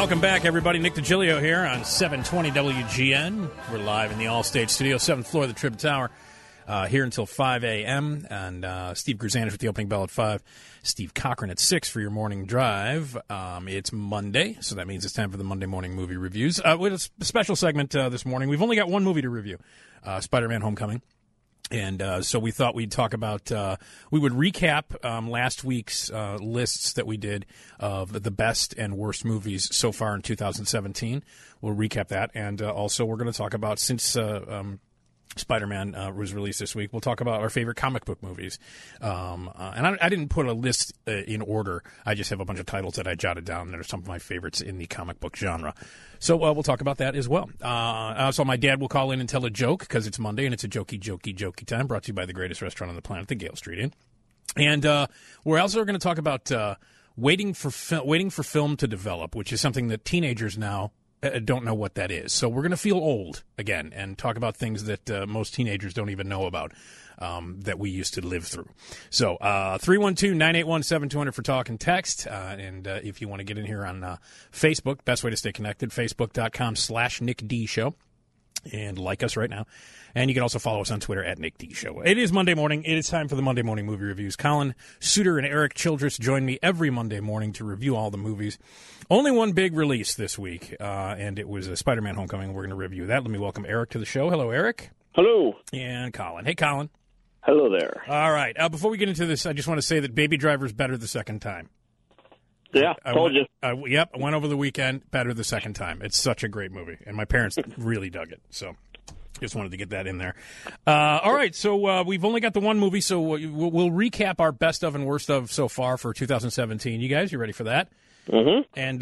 Welcome back, everybody. Nick DiGilio here on 720 WGN. We're live in the Allstate Studio, 7th floor of the Trib Tower, here until 5 a.m. And Steve Gruzanic with the opening bell at 5. Steve Cochran at 6 for your morning drive. It's Monday, so that means it's time for the Monday morning movie reviews. With a special segment this morning. We've only got one movie to review, Spider-Man Homecoming. And so we thought we'd talk about, we would recap last week's lists that we did of the best and worst movies so far in 2017. We'll recap that. And also we're going to talk about, since Spider-Man was released this week, we'll talk about our favorite comic book movies. And I didn't put a list in order. I just have a bunch of titles that I jotted down that are some of my favorites in the comic book genre. So we'll talk about that as well. So my dad will call in and tell a joke because it's Monday and it's a jokey time, brought to you by the greatest restaurant on the planet, the Gale Street Inn. And we're also going to talk about waiting for film to develop, which is something that teenagers now don't know what that is. So we're going to feel old again and talk about things that most teenagers don't even know about that we used to live through. So 312-981-7200 for talk and text. And if you want to get in here on Facebook, best way to stay connected, facebook.com/NickD Show. And like us right now. And you can also follow us on Twitter at Nick D Show. It is Monday morning. It is time for the Monday morning movie reviews. Colin Suter and Eric Childress join me every Monday morning to review all the movies. Only one big release this week, and it was Spider-Man Homecoming. We're going to review that. Let me welcome Eric to the show. Hello, Eric. Hello. And Colin. Hey, Colin. Hello there. All right. Before we get into this, I just want to say that Baby Driver's better the second time. Yeah, told you. Yep, I went over the weekend, better the second time. It's such a great movie, and my parents really dug it. So just wanted to get that in there. All right, so we've only got the one movie, so we'll recap our best of and worst of so far for 2017. You guys, you ready for that? Mm-hmm.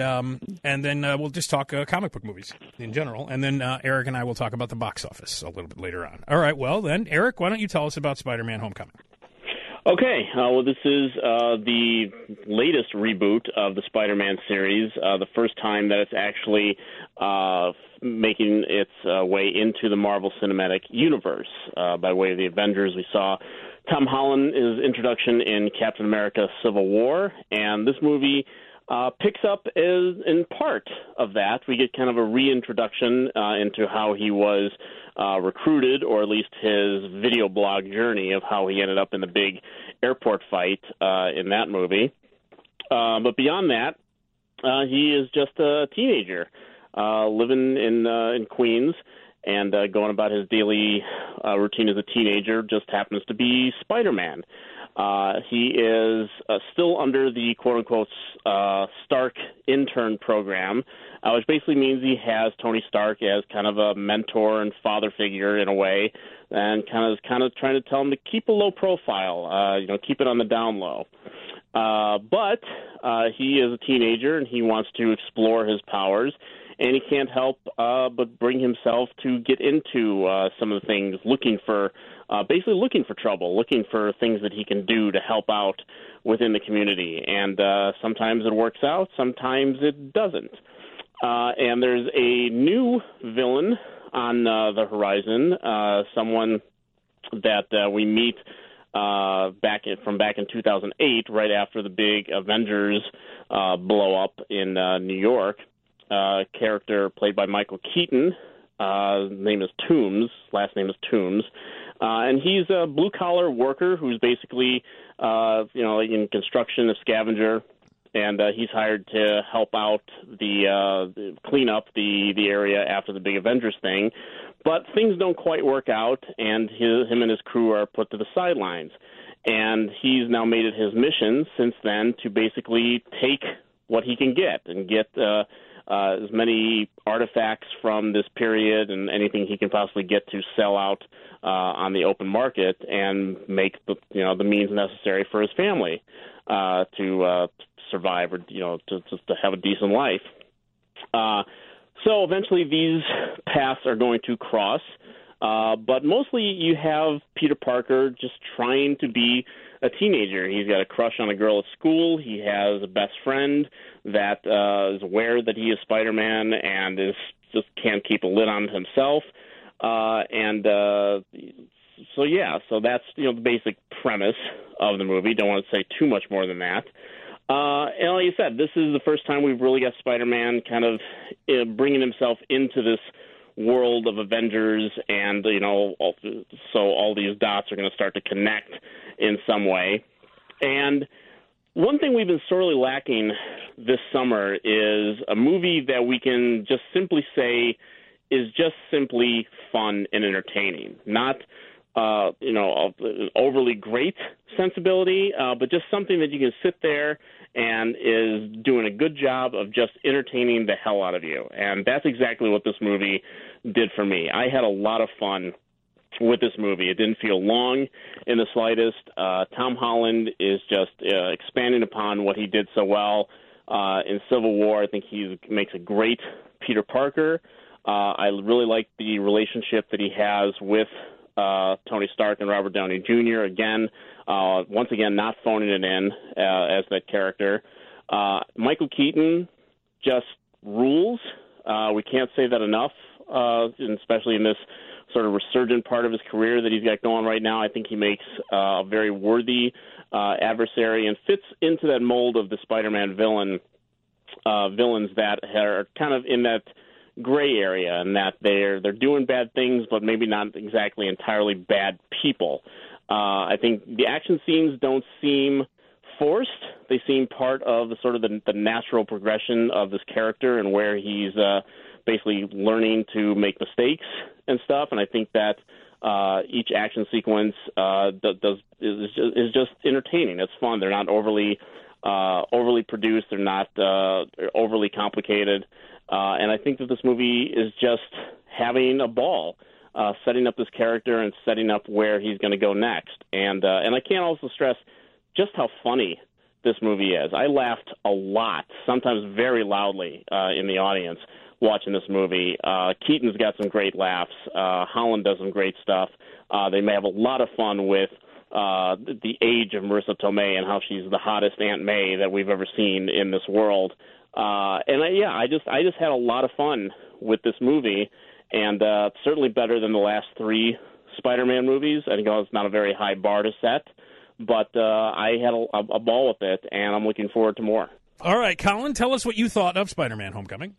And then we'll just talk comic book movies in general, and then Eric and I will talk about the box office a little bit later on. All right, well then, Eric, why don't you tell us about Spider-Man Homecoming? Okay, well, this is the latest reboot of the Spider-Man series, the first time that it's actually making its way into the Marvel Cinematic Universe. By way of the Avengers, we saw Tom Holland's introduction in Captain America Civil War, and this movie picks up in part of that. We get kind of a reintroduction into how he was recruited, or at least his video blog journey of how he ended up in the big airport fight in that movie. But beyond that, he is just a teenager living in Queens and going about his daily routine as a teenager. Just happens to be Spider-Man. He is still under the quote-unquote Stark intern program, which basically means he has Tony Stark as kind of a mentor and father figure in a way, and kind of trying to tell him to keep a low profile, keep it on the down low. But he is a teenager and he wants to explore his powers, and he can't help but bring himself to get into some of the things, looking for trouble, looking for things that he can do to help out within the community. And sometimes it works out, sometimes it doesn't. And there's a new villain on the horizon, someone that we meet back in 2008, right after the big Avengers blow up in New York. Character played by Michael Keaton. Name is Toombs. Last name is Toombs. And he's a blue-collar worker who's basically, in construction, a scavenger, and he's hired to help out clean up the area after the big Avengers thing. But things don't quite work out, and him and his crew are put to the sidelines. And he's now made it his mission since then to basically take what he can get and get as many artifacts from this period and anything he can possibly get to sell out on the open market and make the means necessary for his family to survive or to have a decent life. So eventually these paths are going to cross, but mostly you have Peter Parker just trying to be a teenager. He's got a crush on a girl at school. He has a best friend that is aware that he is Spider-Man and just can't keep a lid on himself. So that's the basic premise of the movie. Don't want to say too much more than that. And like you said, this is the first time we've really got Spider-Man kind of bringing himself into this world of Avengers, and so all these dots are going to start to connect in some way. And one thing we've been sorely lacking this summer is a movie that we can just simply say is just simply fun and entertaining, not overly great sensibility, but just something that you can sit there and is doing a good job of just entertaining the hell out of you. And that's exactly what this movie did for me. I had a lot of fun with this movie. It didn't feel long in the slightest. Tom Holland is just expanding upon what he did so well in Civil War. I think he makes a great Peter Parker. I really like the relationship that he has with Tony Stark and Robert Downey Jr. Again, once again, not phoning it in as that character. Michael Keaton just rules. We can't say that enough, and especially in this sort of resurgent part of his career that he's got going right now. I think he makes a very worthy adversary and fits into that mold of the Spider-Man villains that are kind of in that gray area, and that they're doing bad things, but maybe not exactly entirely bad people. I think the action scenes don't seem forced. They seem part of the sort of the natural progression of this character and where he's basically learning to make mistakes and stuff. And I think that each action sequence is just entertaining. It's fun. They're not overly produced. They're not overly complicated. And I think that this movie is just having a ball, setting up this character and setting up where he's going to go next. And I can't also stress just how funny this movie is. I laughed a lot, sometimes very loudly in the audience watching this movie. Keaton's got some great laughs. Holland does some great stuff. They may have a lot of fun with the age of Marissa Tomei and how she's the hottest Aunt May that we've ever seen in this world. I just had a lot of fun with this movie, and certainly better than the last three Spider-Man movies. I think it's not a very high bar to set, but I had a ball with it, and I'm looking forward to more. All right, Colin, tell us what you thought of Spider-Man: Homecoming.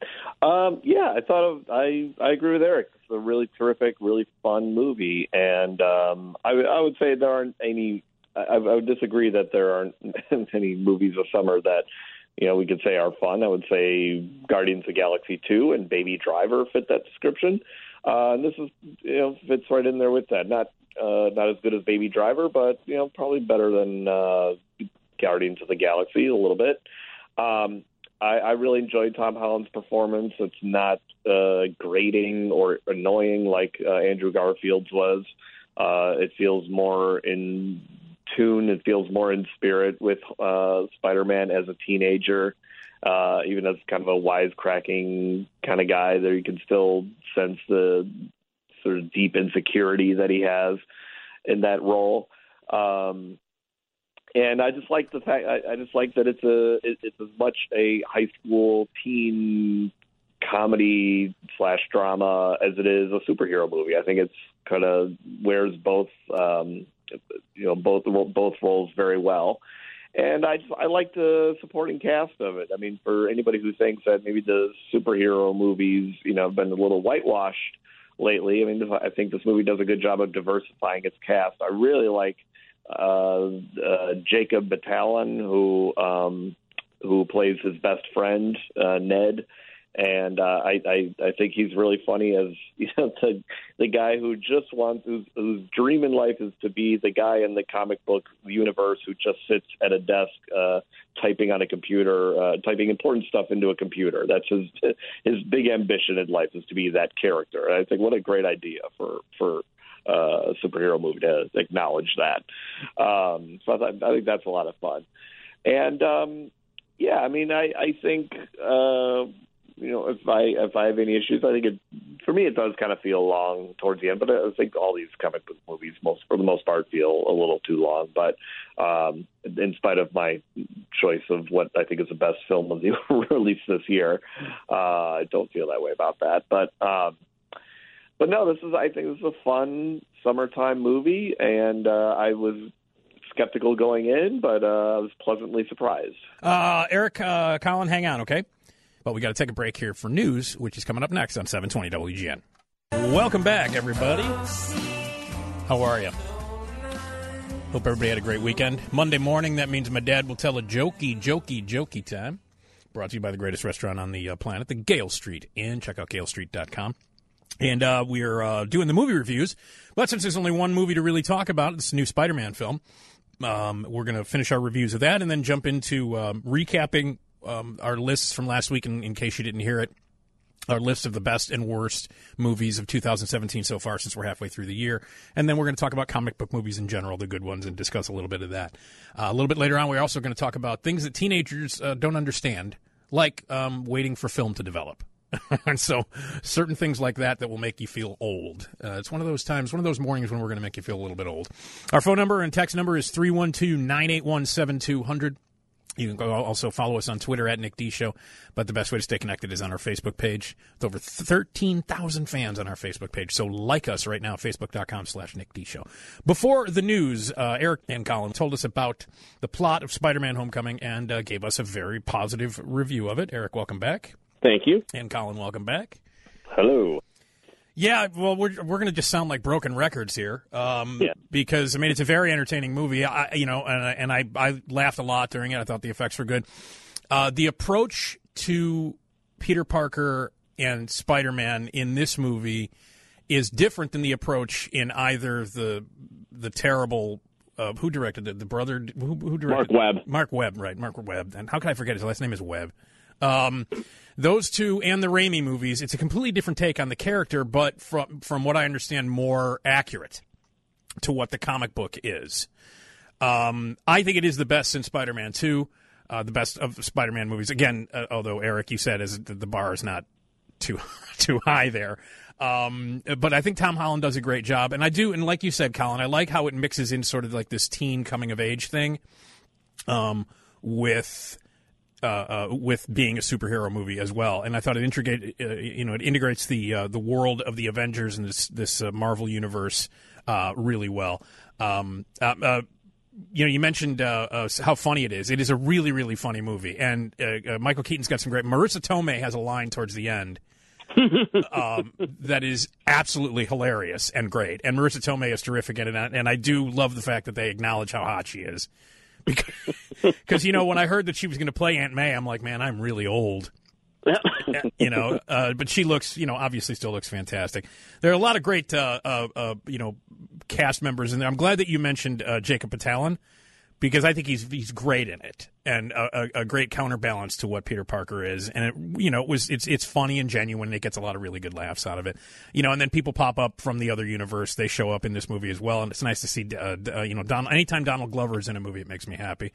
I agree with Eric. It's a really terrific, really fun movie, and I would say there aren't any. I would disagree that there aren't any movies this summer that we could say are fun. I would say Guardians of the Galaxy 2 and Baby Driver fit that description. And this is fits right in there with that. Not as good as Baby Driver, but probably better than Guardians of the Galaxy a little bit. I really enjoyed Tom Holland's performance. It's not grating or annoying like Andrew Garfield's was. It feels more in tune. It feels more in spirit with Spider-Man as a teenager, even as kind of a wisecracking kind of guy. There you can still sense the sort of deep insecurity that he has in that role. And I just like the fact. I just like that it's as much a high school teen comedy / drama as it is a superhero movie. I think it's kind of wears both roles very well. And I like the supporting cast of it. I mean, for anybody who thinks that maybe the superhero movies have been a little whitewashed lately, I mean, I think this movie does a good job of diversifying its cast. I really like Jacob Batalon, who plays his best friend, Ned, and I think he's really funny as the guy who just whose dream in life is to be the guy in the comic book universe who just sits at a desk typing on a computer, typing important stuff into a computer. That's his big ambition in life, is to be that character. And I think what a great idea for a superhero movie to acknowledge that. So I think that's a lot of fun. And I think if I have any issues, I think for me it does kind of feel long towards the end. But I think all these comic book movies, for the most part, feel a little too long. But in spite of my choice of what I think is the best film of the release this year, I don't feel that way about that. But no, I think this is a fun summertime movie, and I was skeptical going in, but I was pleasantly surprised. Eric, Colin, hang on, okay? But we got to take a break here for news, which is coming up next on 720 WGN. Welcome back, everybody. How are you? Hope everybody had a great weekend. Monday morning, that means my dad will tell a jokey time. Brought to you by the greatest restaurant on the planet, the Gale Street Inn. Check out galestreet.com. And we're doing the movie reviews. But since there's only one movie to really talk about, it's a new Spider-Man film, we're going to finish our reviews of that and then jump into recapping our lists from last week, in case you didn't hear it. Our list of the best and worst movies of 2017 so far, since we're halfway through the year. And then we're going to talk about comic book movies in general, the good ones, and discuss a little bit of that. A little bit later on, we're also going to talk about things that teenagers don't understand, like waiting for film to develop. And so certain things like that will make you feel old. It's one of those times, one of those mornings when we're going to make you feel a little bit old. Our phone number and text number is 312-981-7200. You can also follow us on Twitter at Nick D Show, but the best way to stay connected is on our Facebook page. With over 13,000 fans on our Facebook page, so like us right now, facebook.com/Nick D Show. Before the news, Eric and Colin told us about the plot of Spider-Man Homecoming and gave us a very positive review of it. Eric, welcome back. Thank you. And Colin, welcome back. Hello. Yeah, well, we're going to just sound like broken records here, because I mean it's a very entertaining movie. I laughed a lot during it. I thought the effects were good. The approach to Peter Parker and Spider-Man in this movie is different than the approach in either the terrible. Who directed it? The brother who directed Mark Webb. Mark Webb, right? Mark Webb. And how can I forget his last name is Webb? Those two and the Raimi movies, it's a completely different take on the character, but from what I understand, more accurate to what the comic book is. I think it is the best since Spider-Man 2, the best of Spider-Man movies. Again, although Eric, you said the bar is not too high there. But I think Tom Holland does a great job, and I do, and like you said, Colin, I like how it mixes in sort of like this teen coming of age thing, with being a superhero movie as well, and I thought it integrates the world of the Avengers and this Marvel universe really well. You mentioned how funny it is. It is a really, really funny movie, and Michael Keaton's got some great. Marissa Tomei has a line towards the end that is absolutely hilarious and great, and Marissa Tomei is terrific in it, and I do love the fact that they acknowledge how hot she is. Because, when I heard that she was going to play Aunt May, I'm like, man, I'm really old. But she looks, obviously still looks fantastic. There are a lot of great, cast members in there. I'm glad that you mentioned Jacob Batalon, because I think he's great in it, and a great counterbalance to what Peter Parker is. And it's funny and genuine. And it gets a lot of really good laughs out of it. And then people pop up from the other universe. They show up in this movie as well, and it's nice to see. Anytime Donald Glover is in a movie, it makes me happy.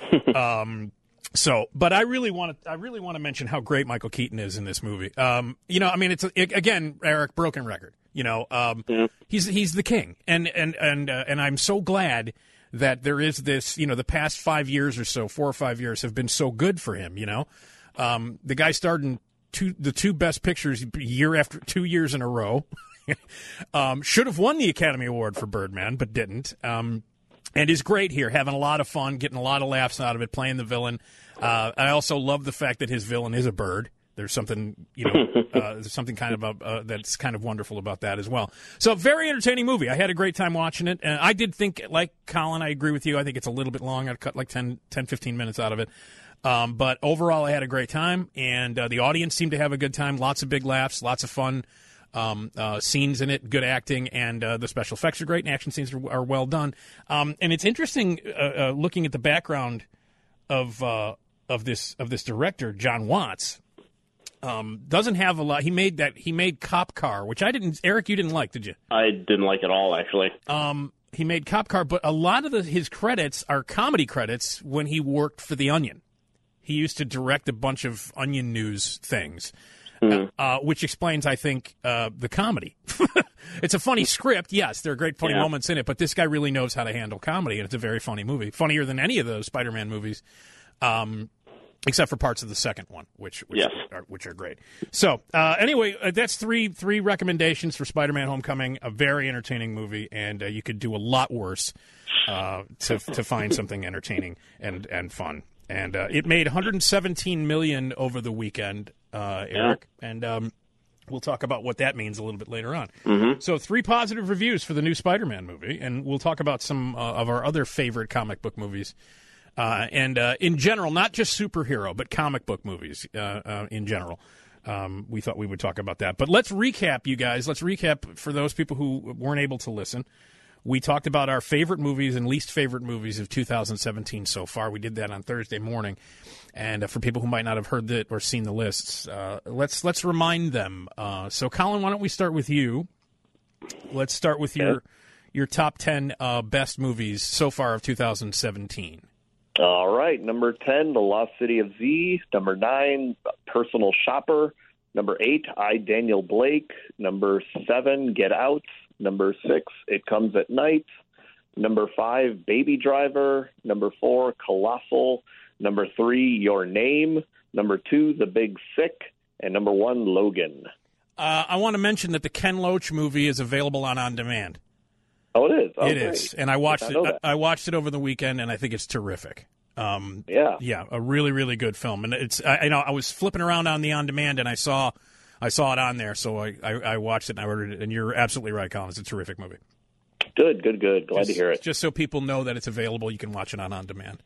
But I really want to mention how great Michael Keaton is in this movie. It's again, Eric, broken record. He's the king, and I'm so glad that there is this, the past 5 years or so, 4 or 5 years have been so good for him, The guy starred in the two best pictures 2 years in a row. Should have won the Academy Award for Birdman, but didn't. And is great here, having a lot of fun, getting a lot of laughs out of it, playing the villain. I also love the fact that his villain is a bird. There's something, there's something kind of that's kind of wonderful about that as well. So, very entertaining movie. I had a great time watching it. And I did think, like Colin, I agree with you. I think it's a little bit long. I'd cut like 10, 15 minutes out of it. But overall, I had a great time. And the audience seemed to have a good time. Lots of big laughs, lots of fun scenes in it, good acting, and the special effects are great, and action scenes are well done. And it's interesting looking at the background of this director, John Watts. Doesn't have a lot. He made Cop Car, which I didn't. Eric, you didn't like, did you? I didn't like at all, actually. He made Cop Car, but a lot of his credits are comedy credits when he worked for The Onion. He used to direct a bunch of Onion News things, which explains, I think, the comedy. It's a funny script. Yes, there are great funny moments in it, but this guy really knows how to handle comedy, and it's a very funny movie. Funnier than any of those Spider-Man movies. Except for parts of the second one, which Yes. are great. So anyway, that's three recommendations for Spider-Man: Homecoming. A very entertaining movie, and you could do a lot worse to find something entertaining and fun. And it made $117 million over the weekend, Eric, and we'll talk about what that means a little bit later on. Mm-hmm. So 3 positive reviews for the new Spider-Man movie, and we'll talk about some of our other favorite comic book movies. And in general, not just superhero, but comic book movies in general. We thought we would talk about that. But let's recap, you guys. Let's recap for those people who weren't able to listen. We talked about our favorite movies and least favorite movies of 2017 so far. We did that on Thursday morning. And for people who might not have heard it or seen the lists, let's remind them. So, Colin, why don't we start with you? Let's start with your top 10 best movies so far of 2017. All right. Number 10, The Lost City of Z. Number 9, Personal Shopper. Number 8, I, Daniel Blake. Number 7, Get Out. Number 6, It Comes at Night. Number 5, Baby Driver. Number 4, Colossal. Number 3, Your Name. Number 2, The Big Sick. And number 1, Logan. I want to mention that the Ken Loach movie is available on demand. Oh, it is. Oh, it great. is, and I watched know it. that. I watched it over the weekend, and I think it's terrific. Yeah, a really, really good film. And it's I was flipping around on the on demand, and I saw it on there, so I watched it and I ordered it. And you're absolutely right, Colin. It's a terrific movie. Good. Glad to hear it. Just so people know that it's available, you can watch it on demand.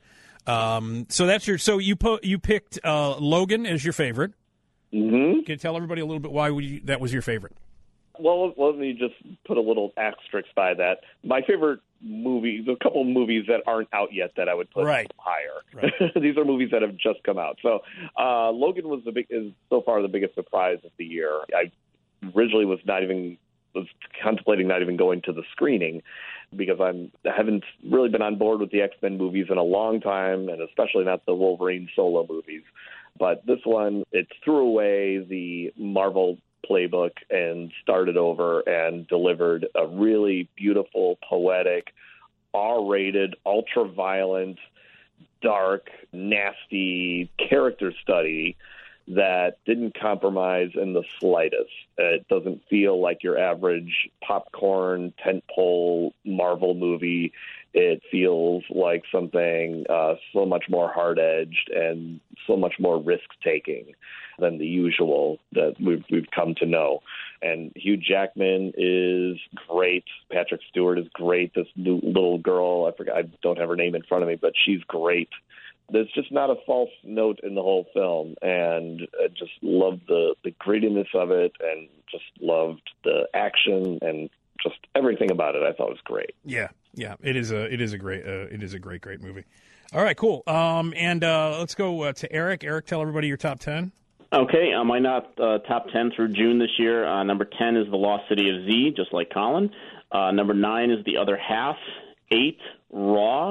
So that's your. So you picked Logan as your favorite. Mm-hmm. Can you tell everybody a little bit why that was your favorite? Well, let me just put a little asterisk by that. My favorite movies, a couple of movies that aren't out yet that I would put higher. Right. These are movies that have just come out. So Logan is so far the biggest surprise of the year. I originally was contemplating not even going to the screening because I haven't really been on board with the X-Men movies in a long time, and especially not the Wolverine solo movies. But this one, it threw away the Marvel playbook and started over and delivered a really beautiful, poetic, R-rated, ultra-violent, dark, nasty character study that didn't compromise in the slightest. It doesn't feel like your average popcorn, tentpole Marvel movie. It feels like something so much more hard-edged and so much more risk-taking than the usual that we've come to know. And Hugh Jackman is great. Patrick Stewart is great. This new little girl, I don't have her name in front of me, but she's great. There's just not a false note in the whole film, and I just loved the grittiness of it, and just loved the action and just everything about it. I thought was great. Yeah, it is a great movie. All right, cool. And let's go to Eric. Eric, tell everybody your top 10. Okay, my top 10 through June this year. Number 10 is The Lost City of Z, just like Colin. Number 9 is The Other Half. 8, Raw.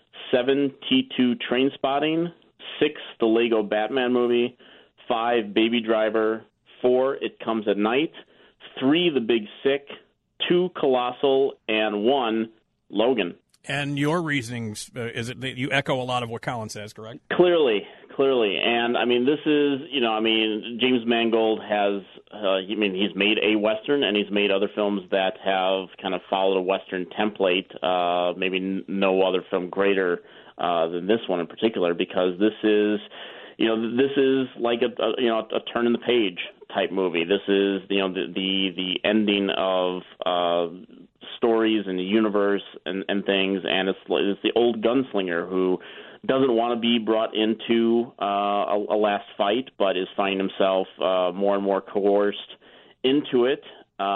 7, T2 Trainspotting. 6, the Lego Batman movie. 5, Baby Driver. 4, It Comes at Night. 3, The Big Sick. 2, Colossal. And 1, Logan. And your reasonings, is it that you echo a lot of what Colin says, correct? Clearly. And, this is, James Mangold has, he's made a Western, and he's made other films that have kind of followed a Western template, maybe no other film greater than this one in particular, because this is like a turn in the page type movie. This is, the ending of stories in the universe and things, and it's the old gunslinger who doesn't want to be brought into a last fight, but is finding himself more and more coerced into it.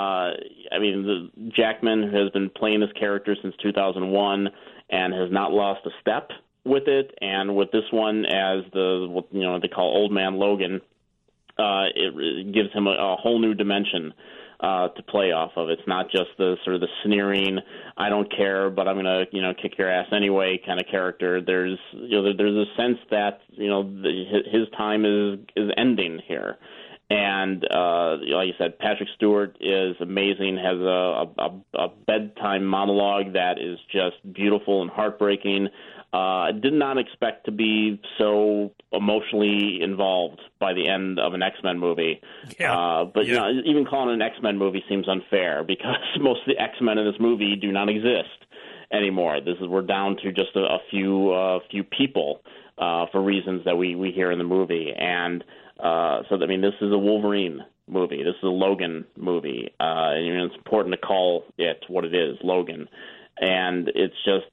Jackman has been playing this character since 2001 and has not lost a step with it. And with this one, as they call Old Man Logan, it gives him a whole new dimension to play off of. It's not just the sort of the sneering, I don't care, but I'm gonna kick your ass anyway kind of character. There's a sense that his time is ending here, and like you said, Patrick Stewart is amazing. Has a bedtime monologue that is just beautiful and heartbreaking. I did not expect to be so emotionally involved by the end of an X-Men movie. But you know, even calling it an X-Men movie seems unfair because most of the X-Men in this movie do not exist anymore. We're down to just a few people for reasons that we hear in the movie, and so I mean, this is a Wolverine movie. This is a Logan movie. It's important to call it what it is, Logan. And it's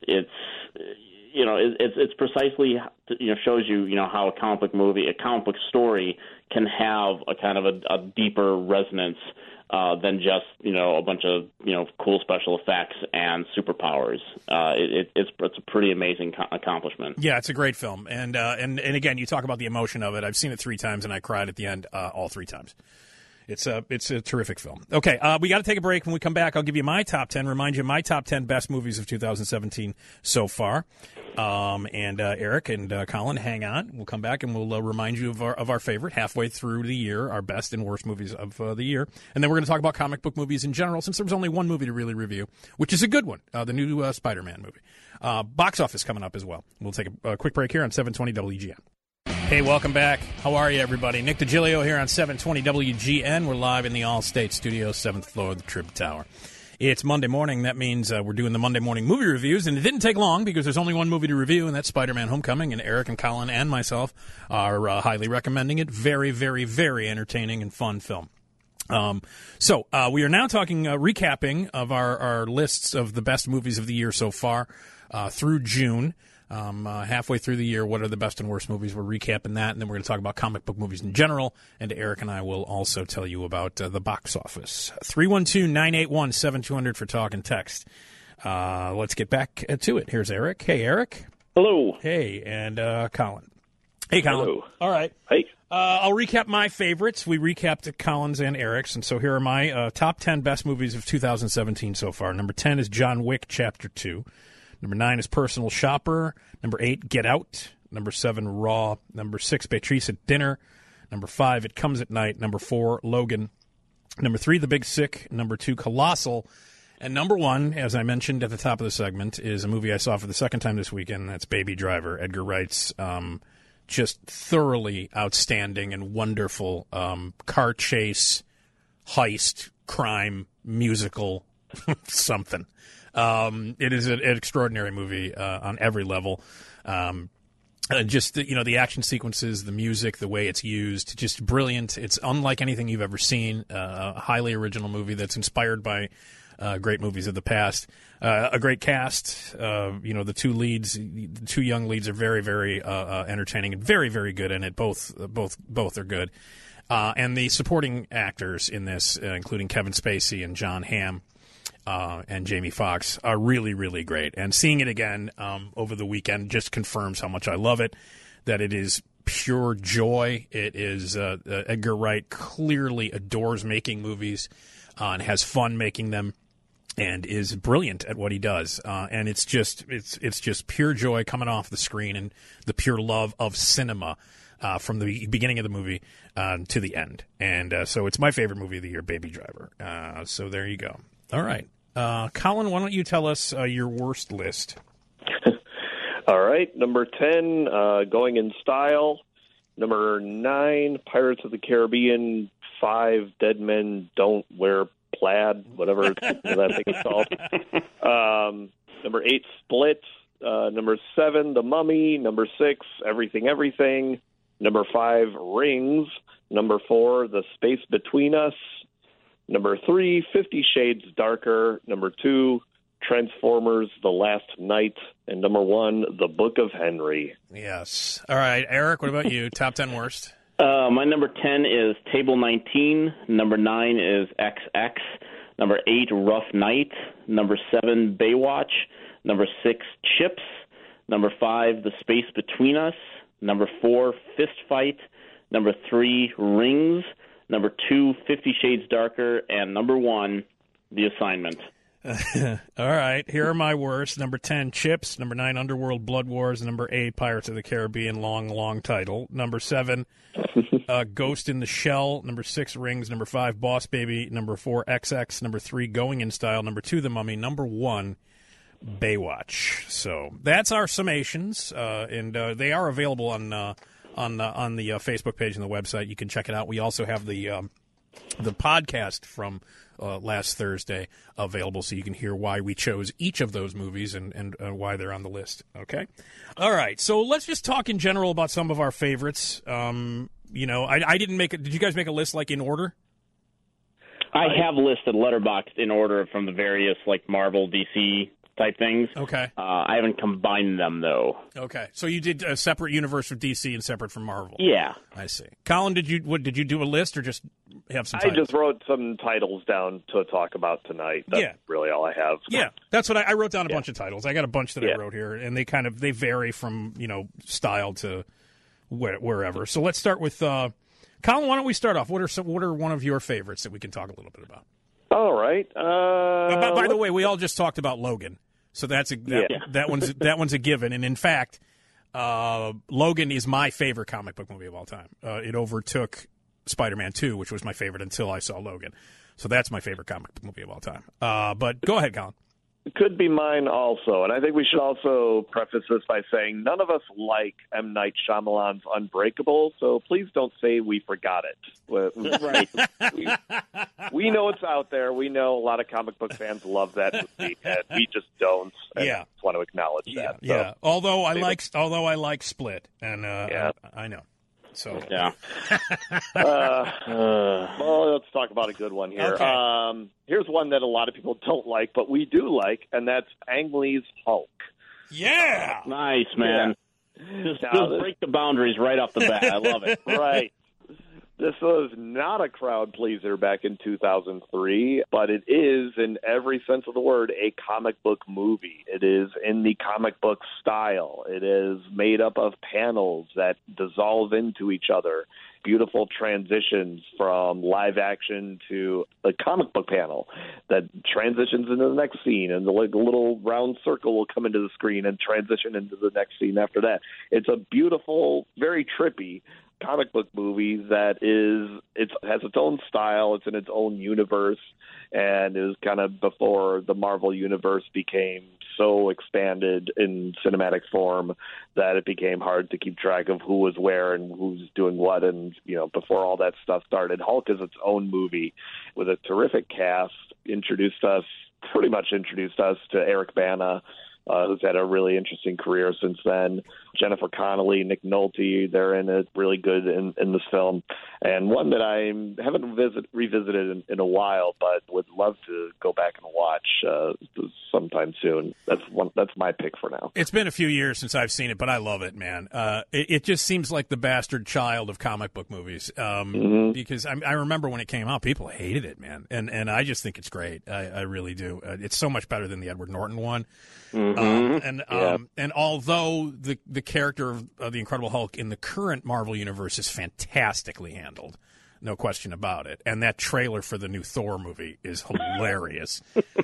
precisely, shows you, how a comic book story can have a kind of a deeper resonance than just, a bunch of, cool special effects and superpowers. It's a pretty amazing accomplishment. Yeah, it's a great film. And again, you talk about the emotion of it. I've seen it 3 times and I cried at the end all 3 times. It's a terrific film. Okay, we got to take a break. When we come back, I'll give you my top 10, remind you my top 10 best movies of 2017 so far. And Eric and Colin, hang on. We'll come back and we'll remind you of our favorite halfway through the year, our best and worst movies of the year. And then we're going to talk about comic book movies in general, since there was only one movie to really review, which is a good one, the new Spider-Man movie. Box office coming up as well. We'll take a quick break here on 720 WGN. Hey, welcome back. How are you, everybody? Nick DiGilio here on 720 WGN. We're live in the All-State Studio, 7th floor of the Trib Tower. It's Monday morning. That means we're doing the Monday morning movie reviews, and it didn't take long because there's only one movie to review, and that's Spider-Man Homecoming, and Eric and Colin and myself are highly recommending it. Very, very, very entertaining and fun film. So we are now talking, recapping of our lists of the best movies of the year so far through June. Halfway through the year, what are the best and worst movies? We're recapping that, and then we're going to talk about comic book movies in general, and Eric and I will also tell you about the box office. 312-981-7200 for talk and text. Let's get back to it. Here's Eric. Hey, Eric. Hello. Hey, and Colin. Hey, Colin. Hello. All right. Hey. I'll recap my favorites. We recapped Colin's and Eric's, and so here are my top 10 best movies of 2017 so far. Number 10 is John Wick Chapter 2. Number 9 is Personal Shopper. Number 8, Get Out. Number 7, Raw. Number 6, Beatrice at Dinner. Number 5, It Comes at Night. Number 4, Logan. Number 3, The Big Sick. Number 2, Colossal. And number 1, as I mentioned at the top of the segment, is a movie I saw for the second time this weekend. That's Baby Driver, Edgar Wright's just thoroughly outstanding and wonderful car chase, heist, crime, musical, something. It is an extraordinary movie on every level. Just the action sequences, the music, the way it's used, just brilliant. It's unlike anything you've ever seen. A highly original movie that's inspired by great movies of the past. A great cast. The two young leads are very, very entertaining and very, very good in it. Both are good. And the supporting actors in this, including Kevin Spacey and John Hamm. And Jamie Foxx are really, really great. And seeing it again over the weekend just confirms how much I love it, that it is pure joy. It is Edgar Wright clearly adores making movies and has fun making them and is brilliant at what he does. And it's just pure joy coming off the screen and the pure love of cinema from the beginning of the movie to the end. And so it's my favorite movie of the year, Baby Driver. So there you go. All right. Colin, why don't you tell us your worst list? All right. Number 10, Going in Style. Number 9, Pirates of the Caribbean 5, Dead Men Don't Wear Plaid, whatever that thing is called. Number 8, Split. Number 7, The Mummy. Number 6, Everything. Number 5, Rings. Number 4, The Space Between Us. Number 3, 50 Shades Darker. Number 2, Transformers: The Last Night. And number 1, The Book of Henry. Yes. All right, Eric, what about you? Top 10 worst? My number 10 is Table 19. Number 9 is XX. Number 8, Rough Night. Number 7, Baywatch. Number 6, Chips. Number 5, The Space Between Us. Number 4, Fist Fight. Number 3, Rings. Number 2, 50 Shades Darker. And number 1, The Assignment. All right, here are my worst. Number 10, Chips. Number 9, Underworld Blood Wars. Number 8, Pirates of the Caribbean, long title. Number 7, Ghost in the Shell. Number 6, Rings. Number 5, Boss Baby. Number 4, XX. Number 3, Going in Style. Number 2, The Mummy. Number 1, Baywatch. So that's our summations, and they are available on the Facebook page and the website. You can check it out. We also have the podcast from last Thursday available, so you can hear why we chose each of those movies and why they're on the list. Okay? All right, so let's just talk in general about some of our favorites. I didn't make it. Did you guys make a list, like, in order? I have listed Letterboxd in order from the various, like, Marvel, DC type things. Okay. I haven't combined them, though. Okay, so you did a separate universe for DC and separate from Marvel. Yeah. I see. Colin, did you do a list or just have some titles? I just wrote some titles down to talk about tonight. That's really all I have. Yeah, that's what I wrote down a bunch of titles. I got a bunch that I wrote here, and they vary from, style to wherever. So let's start with Colin. Why don't we start off? What are one of your favorites that we can talk a little bit about? All right. By the way, we all just talked about Logan, so that one's a given. And in fact, Logan is my favorite comic book movie of all time. It overtook Spider-Man 2, which was my favorite until I saw Logan. So that's my favorite comic book movie of all time. But go ahead, Colin. It could be mine also. And I think we should also preface this by saying none of us like M. Night Shyamalan's Unbreakable, so please don't say we forgot it. Right. We know it's out there. We know a lot of comic book fans love that movie, and we just don't. And just want to acknowledge that. Yeah. So, although I like Split, and I know. So yeah. Well, let's talk about a good one here. Okay. Here's one that a lot of people don't like, but we do like, and that's Ang Lee's Hulk. Yeah. Nice, man. Yeah. Just break the boundaries right off the bat. I love it. Right. This was not a crowd pleaser back in 2003, but it is, in every sense of the word, a comic book movie. It is in the comic book style. It is made up of panels that dissolve into each other, beautiful transitions from live action to a comic book panel that transitions into the next scene, and the little round circle will come into the screen and transition into the next scene after that. It's a beautiful, very trippy comic book movie that has its own style. It's in its own universe, and it was kind of before the Marvel universe became so expanded in cinematic form that it became hard to keep track of who was where and who's doing what. And before all that stuff started, Hulk is its own movie with a terrific cast. Pretty much introduced us to Eric Bana, who's had a really interesting career since then. Jennifer Connelly, Nick Nolte, they're in it really good in this film. And one that I haven't revisited in a while, but would love to go back and watch sometime soon. That's my pick for now. It's been a few years since I've seen it, but I love it, man. It just seems like the bastard child of comic book movies. Because I remember when it came out, people hated it, man. And I just think it's great. I really do. It's so much better than the Edward Norton one. And although the character of the Incredible Hulk in the current Marvel universe is fantastically handled, no question about it, and that trailer for the new Thor movie is hilarious.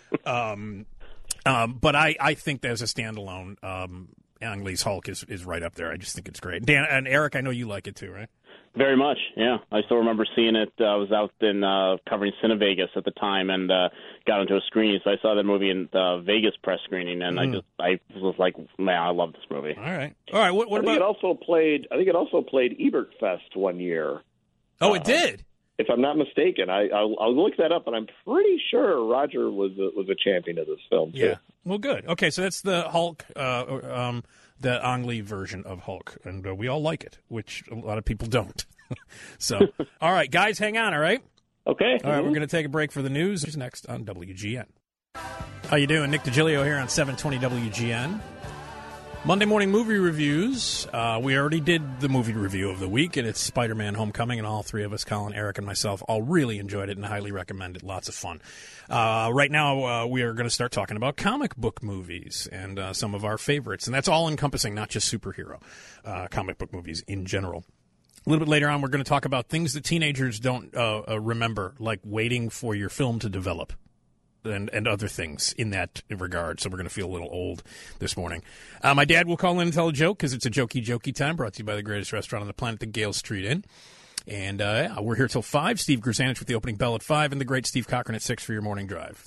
But I think that as a standalone, Ang Lee's Hulk is right up there. I just think it's great. Dan and Eric, I know you like it too, right? Very much, yeah. I still remember seeing it. I was out in covering CineVegas at the time and got into a screening, so I saw that movie in the Vegas press screening, and I was like, man, I love this movie. All right. What about? I think it also played Ebert Fest one year. Oh, it did. If I'm not mistaken, I'll look that up, and I'm pretty sure Roger was a champion of this film too. Yeah. Well, good. Okay, so that's the Hulk. The Ang Lee version of Hulk, and we all like it, which a lot of people don't. So, all right, guys, hang on, all right? Okay. All right, we're going to take a break for the news. Here's next on WGN. How you doing? Nick DiGilio here on 720 WGN. Monday morning movie reviews. We already did the movie review of the week, and it's Spider-Man Homecoming, and all three of us, Colin, Eric, and myself, all really enjoyed it and highly recommend it. Lots of fun. Right now, we are going to start talking about comic book movies and some of our favorites, and that's all encompassing, not just superhero comic book movies in general. A little bit later on, we're going to talk about things that teenagers don't remember, like waiting for your film to develop. And other things in that regard. So we're going to feel a little old this morning. My dad will call in and tell a joke because it's a jokey time, brought to you by the greatest restaurant on the planet, the Gale Street Inn. And we're here till 5. Steve Grzanich with the opening bell at 5, and the great Steve Cochran at 6 for your morning drive.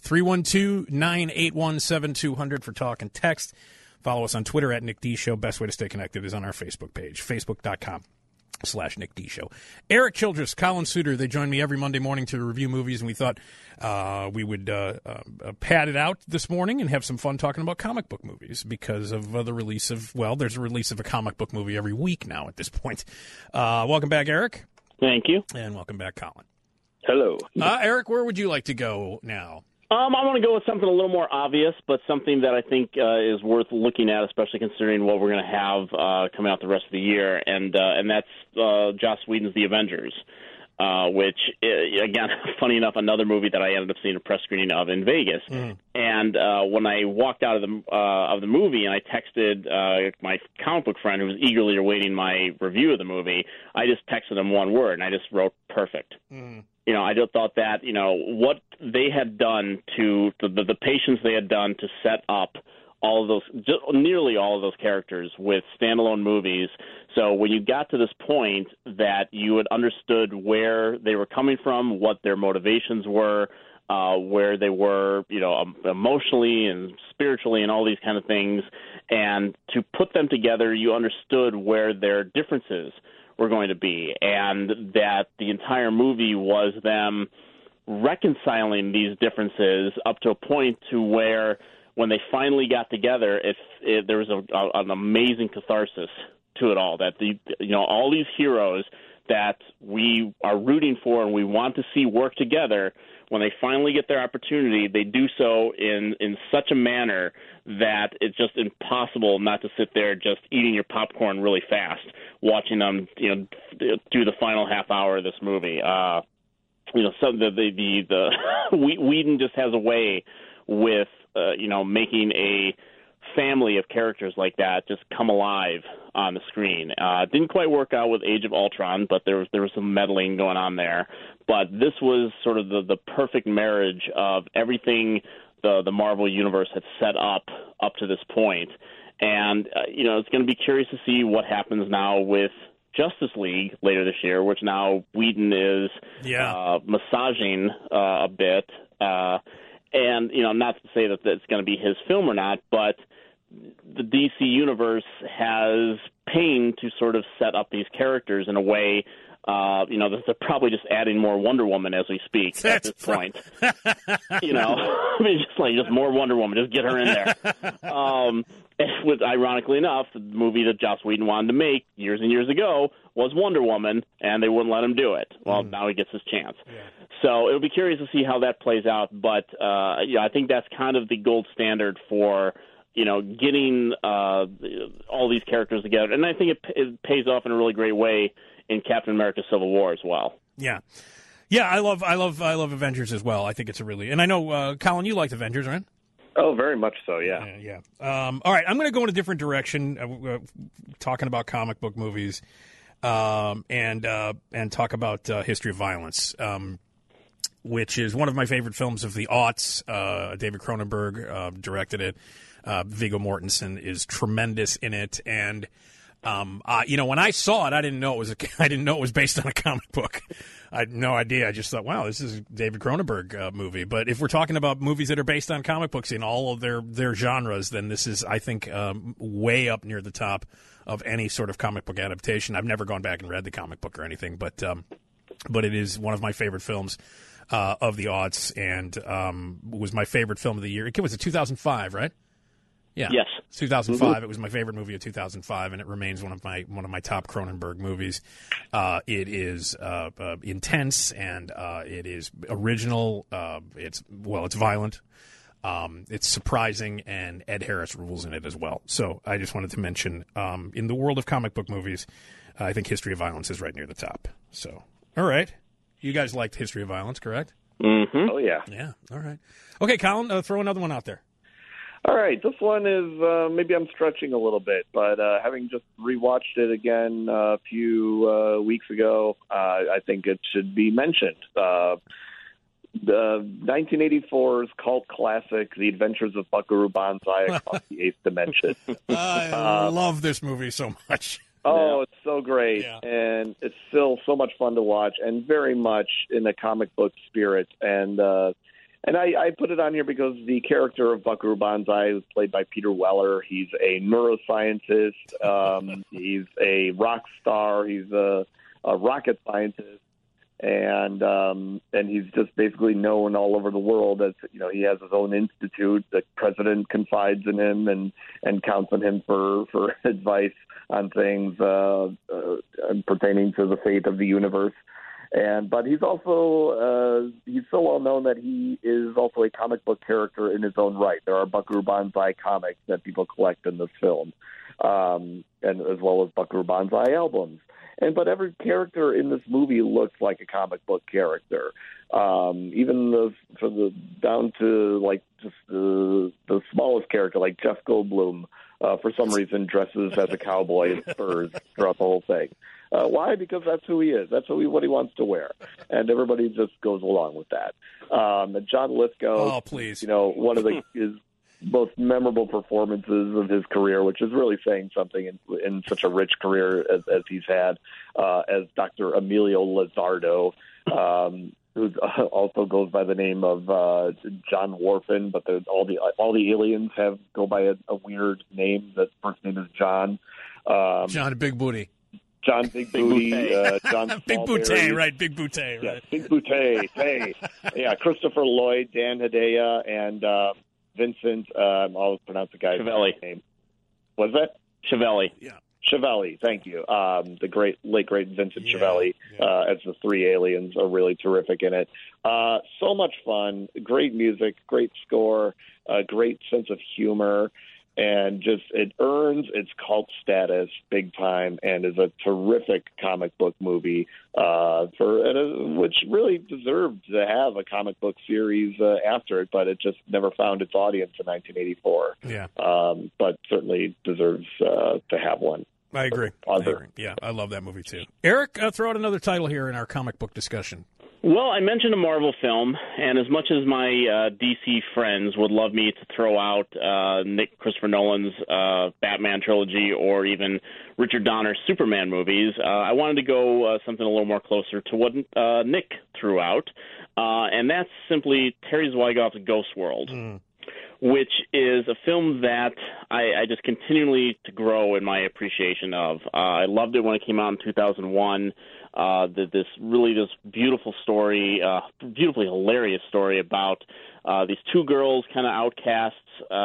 312-981-7200 for talk and text. Follow us on Twitter at Nick D Show. Best way to stay connected is on our Facebook page, facebook.com/Nick D Show. Eric Childress, Colin Suter, they join me every Monday morning to review movies, and we thought we would pad it out this morning and have some fun talking about comic book movies because of the release of, well, there's a release of a comic book movie every week now at this point. Welcome back, Eric. Thank you. And welcome back, Colin. Hello. Eric, where would you like to go now? I want to go with something a little more obvious, but something that I think is worth looking at, especially considering what we're going to have coming out the rest of the year, and that's Joss Whedon's The Avengers, which, again, funny enough, another movie that I ended up seeing a press screening of in Vegas. Mm. And when I walked out of the movie and I texted my comic book friend who was eagerly awaiting my review of the movie, I just texted him one word, and I just wrote perfect. Mm. I just thought that, what they had done to the patience they had done to set up all of those, nearly all of those characters with standalone movies. So when you got to this point that you had understood where they were coming from, what their motivations were, where they were, emotionally and spiritually and all these kind of things, and to put them together, you understood where their differences were going to be, and that the entire movie was them reconciling these differences up to a point to where when they finally got together, there was an amazing catharsis to it all, that all these heroes that we are rooting for and we want to see work together, when they finally get their opportunity, they do so in such a manner that it's just impossible not to sit there just eating your popcorn really fast, watching them, do the final half hour of this movie. So the Whedon just has a way with, making a family of characters like that just come alive on the screen. Didn't quite work out with Age of Ultron, but there was some meddling going on there. But this was sort of the perfect marriage of everything the Marvel Universe had set up to this point. And, it's going to be curious to see what happens now with Justice League later this year, which now Whedon is massaging a bit. And, not to say that it's going to be his film or not, but the DC Universe has pain to sort of set up these characters in a way, they're probably just adding more Wonder Woman as we speak at this point. Just more Wonder Woman, just get her in there. With, ironically enough, the movie that Joss Whedon wanted to make years and years ago was Wonder Woman, and they wouldn't let him do it. Well, now he gets his chance. Yeah. So it'll be curious to see how that plays out. But, I think that's kind of the gold standard for, getting all these characters together. And I think it pays off in a really great way in Captain America: Civil War as well. Yeah. Yeah, I love Avengers as well. I think it's a really, and I know, Colin, you liked Avengers, right? Oh, very much so, yeah. Yeah. All right, I'm going to go in a different direction, talking about comic book movies, and talk about History of Violence, which is one of my favorite films of the aughts. David Cronenberg directed it. Viggo Mortensen is tremendous in it, and when I saw it, I didn't know it was based on a comic book. I had no idea. I just thought, wow, this is a David Cronenberg movie. But if we're talking about movies that are based on comic books in all of their genres, then this is, I think, way up near the top of any sort of comic book adaptation. I've never gone back and read the comic book or anything, but it is one of my favorite films of the aughts, and was my favorite film of the year. It was 2005, right? Yeah. Yes. 2005. Mm-hmm. It was my favorite movie of 2005, and it remains one of my top Cronenberg movies. It is intense, and it is original. It's violent. It's surprising, and Ed Harris rules in it as well. So I just wanted to mention, in the world of comic book movies, I think History of Violence is right near the top. So, all right. You guys liked History of Violence, correct? Mm-hmm. Oh, yeah. Yeah. All right. Okay, Colin, throw another one out there. All right, this one is maybe I'm stretching a little bit, but having just rewatched it again a few weeks ago, I think it should be mentioned. The 1984's cult classic, The Adventures of Buckaroo Banzai Across the Eighth Dimension. I love this movie so much. Oh, now. it's so great, and it's still so much fun to watch, and very much in the comic book spirit. And I put it on here because the character of Buckaroo Banzai is played by Peter Weller. He's a neuroscientist. He's a rock star. He's a rocket scientist. And he's just basically known all over the world as, he has his own institute. The president confides in him and counts on him for advice on things pertaining to the fate of the universe. But he's also he's so well known that he is also a comic book character in his own right. There are Buckaroo Banzai comics that people collect in this film, and as well as Buckaroo Banzai albums. But every character in this movie looks like a comic book character, even down to like just the smallest character, like Jeff Goldblum. For some reason, dresses as a cowboy in spurs throughout the whole thing. Why? Because that's who he is. That's what he wants to wear, and everybody just goes along with that. John Lithgow, one of his most memorable performances of his career, which is really saying something in such a rich career as he's had, as Dr. Emilio Lizardo, who also goes by the name of John Warfin, but all the aliens go by a weird name. That first name is John. John Big Booty. John Big Booty. John Big Booty, right? Big Booty, right? Yeah, Big Booty. Hey, yeah, Christopher Lloyd, Dan Hedaya, and Vincent. I'll always pronounce the guy's name. What's that? Chiavelli. Yeah. Chiavelli, thank you. The late great Vincent Chiavelli as the three aliens are really terrific in it. So much fun, great music, great score, great sense of humor, and just it earns its cult status big time and is a terrific comic book movie which really deserved to have a comic book series after it, but it just never found its audience in 1984. Yeah. But certainly deserves to have one. I agree. Yeah, I love that movie too. Eric, throw out another title here in our comic book discussion. Well, I mentioned a Marvel film, and as much as my DC friends would love me to throw out Christopher Nolan's Batman trilogy or even Richard Donner's Superman movies, I wanted to go something a little more closer to what Nick threw out, and that's simply Terry Zweigoff's Ghost World. Which is a film that I just continually to grow in my appreciation of. I loved it when it came out in 2001. This beautiful story, beautifully hilarious story about these two girls, kind of outcasts,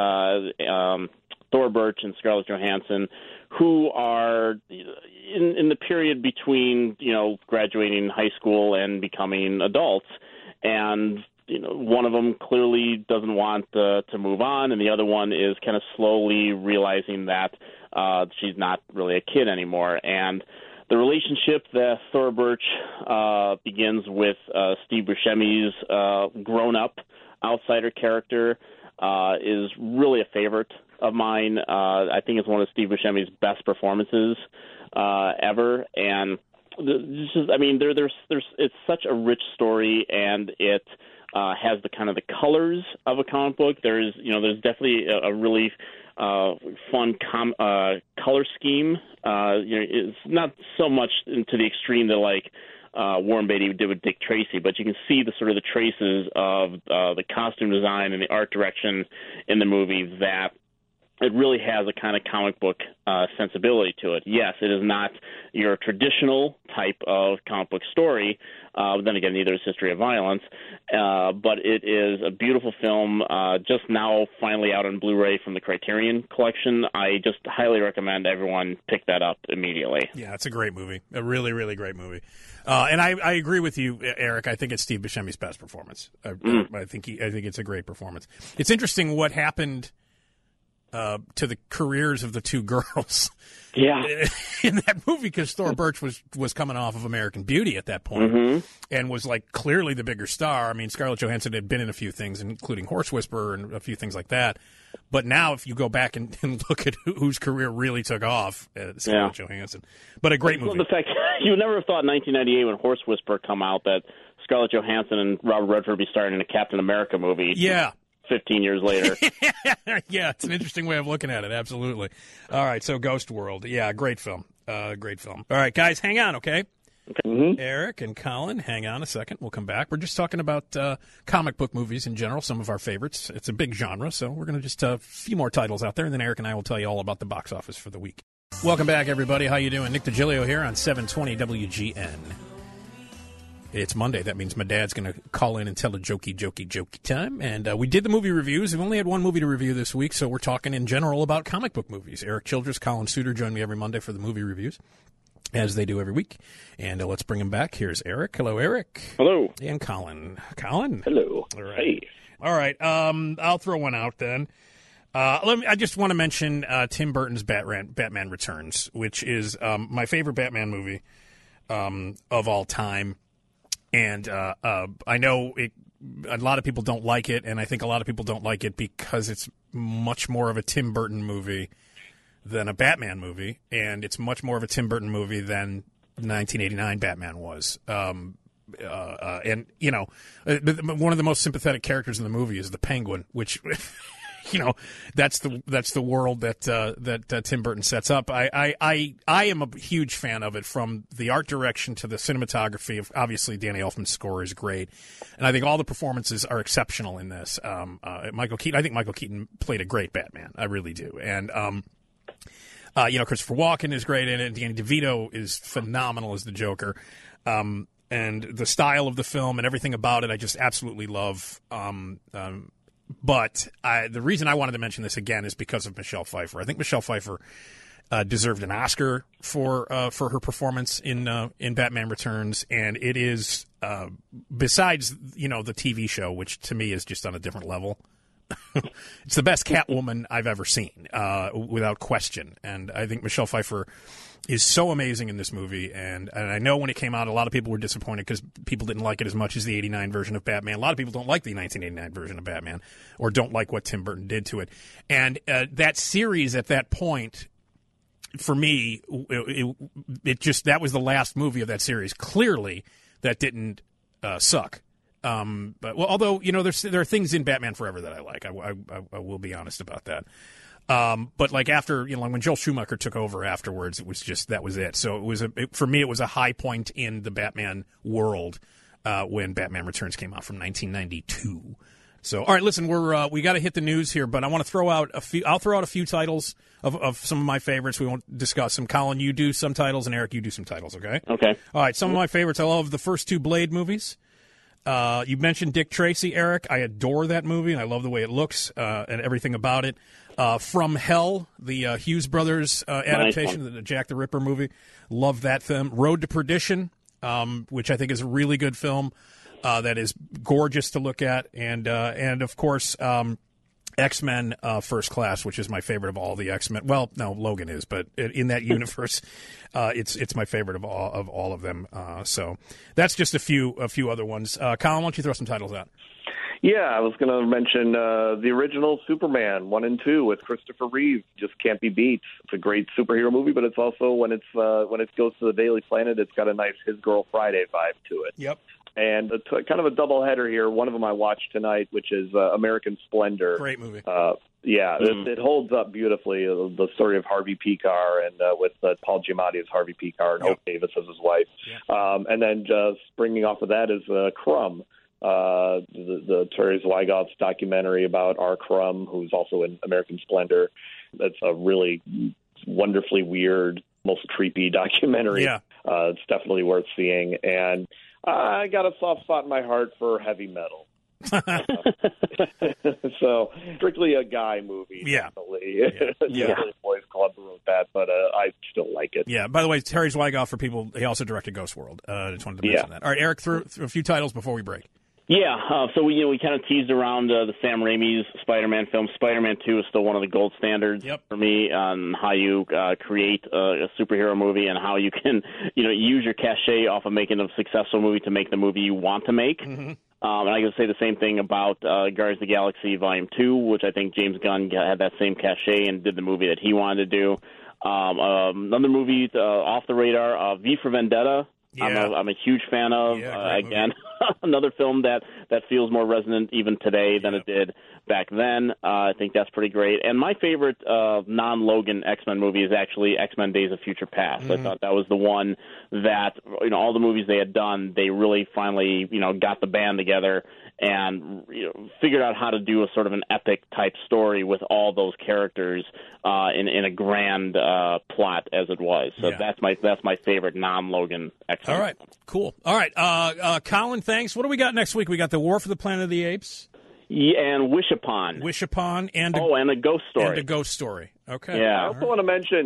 Thora Birch and Scarlett Johansson, who are in the period between graduating high school and becoming adults, and one of them clearly doesn't want to move on, and the other one is kind of slowly realizing that she's not really a kid anymore. And the relationship that Thora Birch begins with Steve Buscemi's grown-up outsider character is really a favorite of mine. I think it's one of Steve Buscemi's best performances ever, and it's such a rich story, and it has the kind of the colors of a comic book. There's definitely a really fun color scheme. It's not so much to the extreme that Warren Beatty did with Dick Tracy, but you can see the sort of the traces of the costume design and the art direction in the movie that it really has a kind of comic book sensibility to it. Yes, it is not your traditional type of comic book story, but then again, neither is History of Violence, but it is a beautiful film, just now finally out on Blu-ray from the Criterion Collection. I just highly recommend everyone pick that up immediately. Yeah, it's a great movie, a really, really great movie. And I agree with you, Eric. I think it's Steve Buscemi's best performance. I think it's a great performance. It's interesting what happened to the careers of the two girls in that movie, because Thora Birch was coming off of American Beauty at that point and was clearly the bigger star. I mean, Scarlett Johansson had been in a few things, including Horse Whisperer and a few things like that. But now if you go back and look at whose career really took off, Scarlett Johansson. But a great movie. Well, the fact you would never have thought in 1998 when Horse Whisperer come out that Scarlett Johansson and Robert Redford would be starring in a Captain America movie. Yeah. 15 years later. Yeah, it's an interesting way of looking at it, absolutely. All right, so Ghost World. Yeah, great film. Great film. All right, guys, hang on, okay? Mm-hmm. Eric and Colin, hang on a second. We'll come back. We're just talking about comic book movies in general, some of our favorites. It's a big genre, so we're going to just a few more titles out there, and then Eric and I will tell you all about the box office for the week. Welcome back, everybody. How you doing? Nick DiGilio here on 720 WGN. It's Monday. That means my dad's going to call in and tell a jokey time. And we did the movie reviews. We've only had one movie to review this week, so we're talking in general about comic book movies. Eric Childress, Colin Suter join me every Monday for the movie reviews, as they do every week. And let's bring him back. Here's Eric. Hello, Eric. Hello. And Colin. Colin. Hello. All right. Hey. All right. I'll throw one out then. I just want to mention Tim Burton's Batman Returns, which is my favorite Batman movie of all time. And I know a lot of people don't like it, and I think a lot of people don't like it because it's much more of a Tim Burton movie than a Batman movie, and it's much more of a Tim Burton movie than 1989 Batman was. And, you know, one of the most sympathetic characters in the movie is the Penguin, which... You know, that's the world that Tim Burton sets up. I am a huge fan of it, from the art direction to the cinematography. Obviously, Danny Elfman's score is great, and I think all the performances are exceptional in this. Michael Keaton, I think Michael Keaton played a great Batman. I really do, and you know, Christopher Walken is great in it. Danny DeVito is phenomenal as the Joker, and the style of the film and everything about it, I just absolutely love. But the reason I wanted to mention this again is because of Michelle Pfeiffer. I think Michelle Pfeiffer deserved an Oscar for her performance in Batman Returns, and it is besides, you know, the TV show, which to me is just on a different level. It's the best Catwoman I've ever seen, without question. And I think Michelle Pfeiffer is so amazing in this movie. And I know when it came out, a lot of people were disappointed because people didn't like it as much as the 89 version of Batman. A lot of people don't like the 1989 version of Batman, or don't like what Tim Burton did to it. And that series at that point, for me, it just, that was the last movie of that series. Clearly, that didn't suck. But well, although, you know, there are things in Batman Forever that I like. I will be honest about that. But like after, you know, when Joel Schumacher took over afterwards, it was just, that was it. So it was for me, it was a high point in the Batman world when Batman Returns came out from 1992. So, all right, listen, we got to hit the news here, but I want to throw out a few. I'll throw out a few titles of some of my favorites. We won't discuss them. Colin, you do some titles, and Eric, you do some titles. Okay. Okay. All right. Some of my favorites. I love the first two Blade movies. You mentioned Dick Tracy, Eric. I adore that movie, and I love the way it looks and everything about it. From Hell, the Hughes brothers adaptation of the Jack the Ripper movie. Love that film. Road to Perdition, which I think is a really good film that is gorgeous to look at. And of course, X-Men First Class, which is my favorite of all the X-Men. Well, no, Logan is, but in that universe, it's my favorite of all of them. So that's just a few other ones. Colin, why don't you throw some titles out? Yeah, I was going to mention the original Superman 1 and 2 with Christopher Reeve. Just can't be beat. It's a great superhero movie, but it's also when it goes to the Daily Planet, it's got a nice His Girl Friday vibe to it. Yep. And kind of a doubleheader here. One of them I watched tonight, which is American Splendor. Great movie. It holds up beautifully. The story of Harvey Pekar and with Paul Giamatti as Harvey Pekar and Hope Davis as his wife. Yep. And then springing off of that is Crumb. The Terry Zweigott's documentary about R. Crumb, who's also in American Splendor. That's a really wonderfully weird, almost creepy documentary. Yeah. It's definitely worth seeing. And I got a soft spot in my heart for heavy metal. So strictly a guy movie. Yeah. Definitely. Yeah. Boys Club wrote that, but I still like it. Yeah. By the way, Terry Zweigott, for people, he also directed Ghost World. I just wanted to mention that. All right, Eric, through a few titles before we break. Yeah, so we kind of teased around the Sam Raimi's Spider-Man film. Spider-Man 2 is still one of the gold standards for me on how you create a superhero movie and how you can, use your cachet off of making a successful movie to make the movie you want to make. Mm-hmm. And I can say the same thing about Guardians of the Galaxy Volume 2, which I think James Gunn had that same cachet and did the movie that he wanted to do. Another movie off the radar, V for Vendetta. Yeah. I'm a huge fan of, again. another film that feels more resonant even today than it did back then. I think that's pretty great. And my favorite non-Logan X-Men movie is actually X-Men Days of Future Past. I thought that was the one that, all the movies they had done, they really finally, got the band together and figured out how to do a sort of an epic type story with all those characters in a grand plot as it was. So that's my favorite non-Logan X-Men. All right, cool. All right, Colin, thanks. What do we got next week? We got the War for the Planet of the Apes. Yeah, and Wish Upon. And a Ghost Story. And a Ghost Story. Okay. Yeah. I also want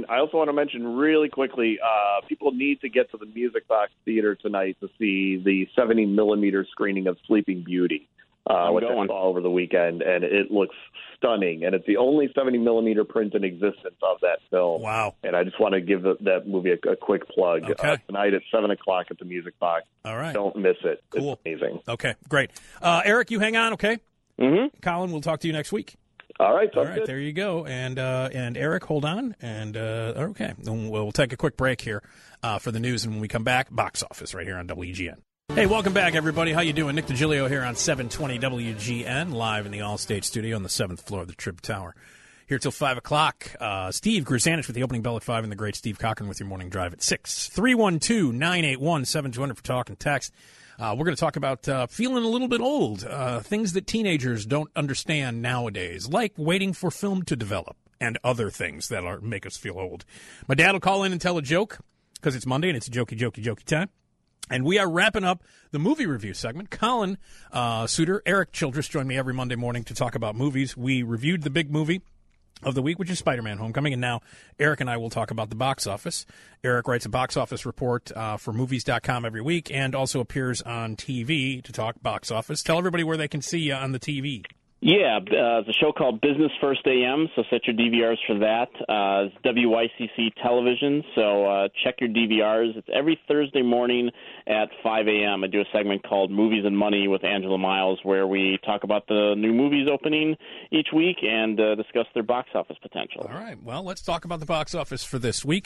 to mention really quickly. People need to get to the Music Box Theater tonight to see the 70 millimeter screening of Sleeping Beauty, which I saw over the weekend, and it looks stunning. And it's the only 70 millimeter print in existence of that film. Wow. Oh. And I just want to give that movie a quick plug. Okay. Tonight at 7:00 at the Music Box. All right. Don't miss it. Cool. It's amazing. Okay, great. Eric, you hang on, okay? Mm-hmm. Colin, we'll talk to you next week. All right. All right, Good. there you go. And Eric, hold on. And okay, and we'll take a quick break here for the news, and when we come back, box office right here on WGN. Hey, welcome back, everybody. How you doing? Nick DiGilio here on 720 WGN, live in the Allstate studio on the 7th floor of the Trib Tower. Here till 5 o'clock. Steve Grzanich with the opening bell at 5, and the great Steve Cochran with your morning drive at 6. 312-981-7200 for talk and text. We're going to talk about feeling a little bit old, things that teenagers don't understand nowadays, like waiting for film to develop and other things that make us feel old. My dad will call in and tell a joke because it's Monday and it's a jokey time. And we are wrapping up the movie review segment. Colin Suter, Eric Childress join me every Monday morning to talk about movies. We reviewed the big movie of the week, which is Spider-Man Homecoming, and now Eric and I will talk about the box office. Eric writes a box office report for Movies.com every week and also appears on TV to talk box office. Tell everybody where they can see you on the TV. Yeah, it's a show called Business First AM, so set your DVRs for that. It's WYCC television, so check your DVRs. It's every Thursday morning at 5 a.m. I do a segment called Movies and Money with Angela Miles, where we talk about the new movies opening each week and discuss their box office potential. All right, well, let's talk about the box office for this week.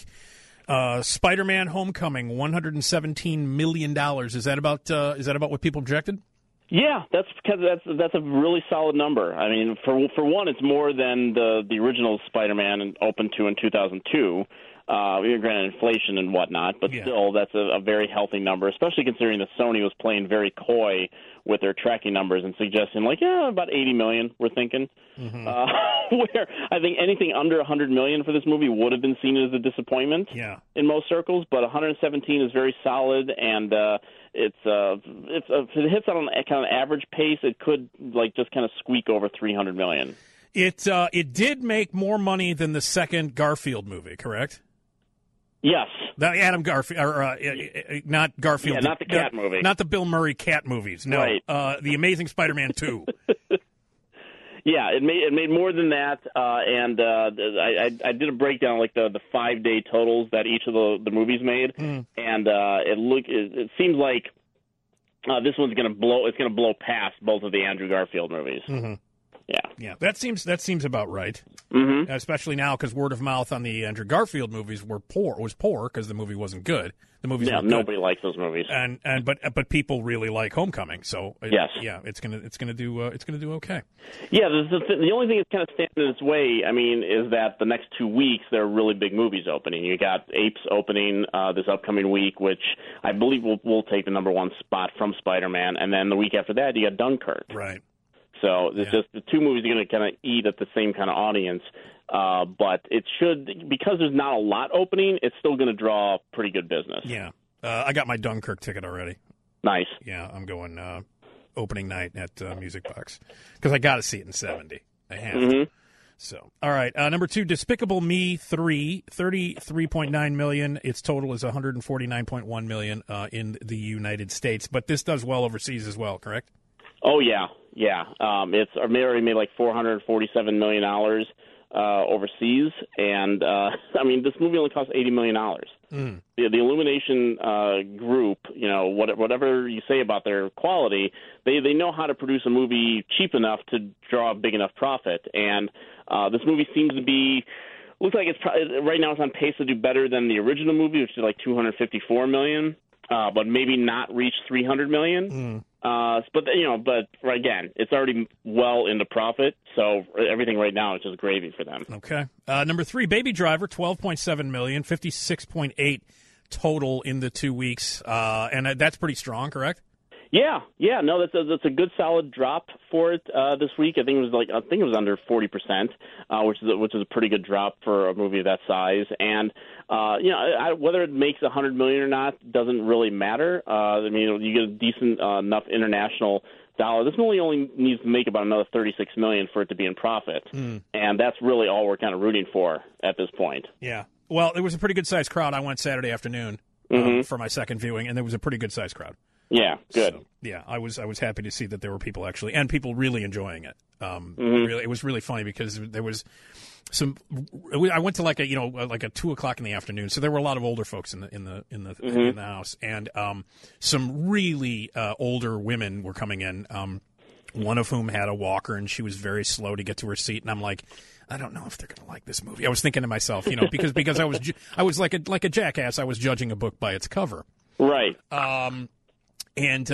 Spider-Man Homecoming, $117 million. Is that about what people projected? Yeah, that's a really solid number. I mean, for one, it's more than the original Spider-Man opened to in 2002. Granted, inflation and whatnot, but still, that's a very healthy number, especially considering that Sony was playing very coy with their tracking numbers and suggesting, about 80 million, we're thinking. Mm-hmm. Where I think anything under 100 million for this movie would have been seen as a disappointment in most circles, but 117 is very solid, and if it hits on a kind of average pace, it could just kind of squeak over 300 million. It did make more money than the second Garfield movie, correct? Yes. The Adam Garfield, or not Garfield. Yeah, not the cat movie. Not the Bill Murray cat movies. No, right. The Amazing Spider-Man 2. Yeah, it made more than that, and I did a breakdown the 5-day totals that each of the movies made, and it seems like this one's going to blow. It's going to blow past both of the Andrew Garfield movies. Mm-hmm. Yeah, that seems about right. Mm-hmm. Especially now because word of mouth on the Andrew Garfield movies was poor because the movie wasn't good. The movies were good. Nobody likes those movies, but people really like Homecoming. So it's gonna do okay. Yeah, the only thing that's kind of standing in its way, is that the next 2 weeks there are really big movies opening. You got Apes opening this upcoming week, which I believe will take the number one spot from Spider-Man, and then the week after that you got Dunkirk. Right. So it's just the two movies are going to kind of eat at the same kind of audience. But it should, because there's not a lot opening, it's still going to draw pretty good business. Yeah. I got my Dunkirk ticket already. Nice. Yeah, I'm going opening night at Music Box because I got to see it in 70. I have to. So, all right. Number 2, Despicable Me 3, $33.9 million. Its total is $149.1 million in the United States. But this does well overseas as well, correct? Oh, yeah. Yeah. It's already made $447 million overseas. And, this movie only cost $80 million. Mm. The Illumination group, whatever you say about their quality, they know how to produce a movie cheap enough to draw a big enough profit. And this movie seems to be looks like it's right now it's on pace to do better than the original movie, which is $254 million. But maybe not reach $300 million. But again, it's already well into profit, so everything right now is just gravy for them. Okay. Number 3, Baby Driver, $12.7 million, 56.8 total in the 2 weeks, and that's pretty strong, correct? Yeah, no, that's a good solid drop for it this week. I think it was under 40%, which is a pretty good drop for a movie of that size. And whether it makes $100 million or not doesn't really matter. You get a decent enough international dollar. This movie only needs to make about another $36 million for it to be in profit, and that's really all we're kind of rooting for at this point. Yeah. Well, it was a pretty good sized crowd. I went Saturday afternoon for my second viewing, and there was a pretty good sized crowd. Yeah, good. So, yeah, I was happy to see that there were people actually, and people really enjoying it. Really, it was really funny because there was some. I went to like a 2:00 in the afternoon, so there were a lot of older folks in the house, and some really older women were coming in. One of whom had a walker, and she was very slow to get to her seat, and I'm like, I don't know if they're going to like this movie. I was thinking to myself, because I was like a jackass. I was judging a book by its cover, right? And